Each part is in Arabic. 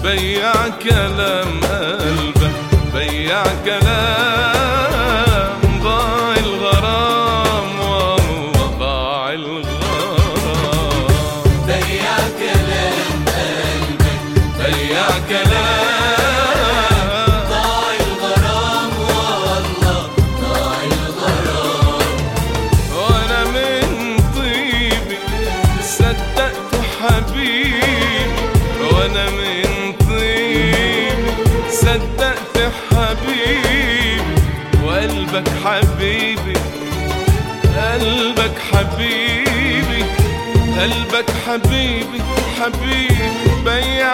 بيع كلام قلبك، بيع كلام ضاع الغرام والله ضاع الغرام. بيع كلام قلبك، بيع كلام ضاع الغرام والله ضاع الغرام. وانا من طيبي صدقت حبيبي، وانا من طيبي صدقت حبيبي، وقلبك حبيبي، قلبك حبيبي، قلبك حبيبي حبيبي بيع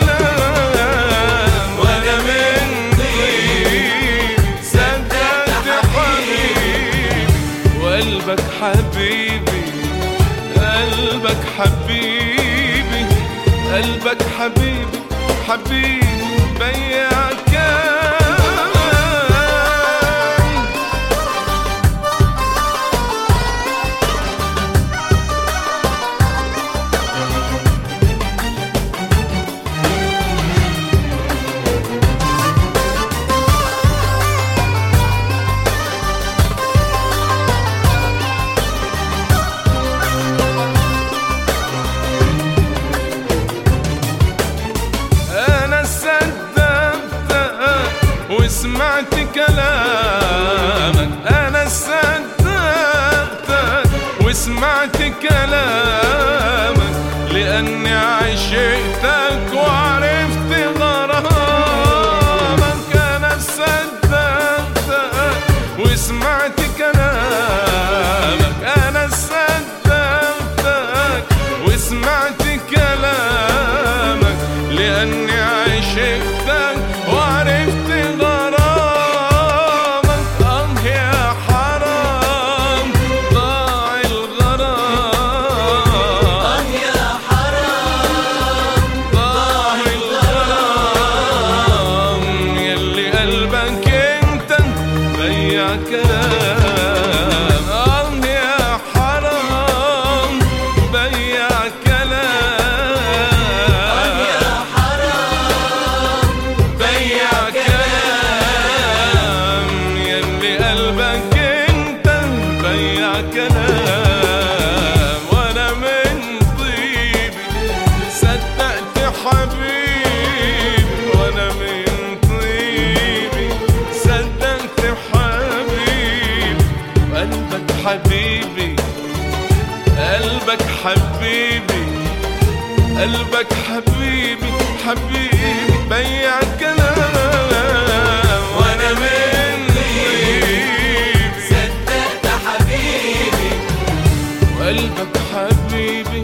كلام. وانا من طيبي صدقت حبيبي، وقلبك حبيبي، قلبك حبيبي، قلبك حبيبي حبيبي بيع كلام. وسمعت كلامك، أنا صدقتك وسمعت كلامك، لأني عشقتك وعرفت غرامك. أنا صدقتك وسمعت كلامك، أنا صدقتك وسمعت كلامك، لأني عشقتك وعرفت غرامك. كلام يا حرام بيع كلام، يا حرام بيع كلام، يلي قلبك انت بيع كلام. وانا من طيبي صدقت حبيبي، وانا من طيبي صدقت حبيبي، قلبك حبيبي، قلبك حبيبي، قلبك حبيبي حبيبي بيع كلام. وانا من طيبي صدقت حبيبي، وقلبك حبيبي،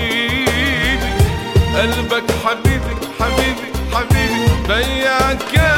حبيبي، قلبك حبيبي حبيبي حبيبي بيع كلام.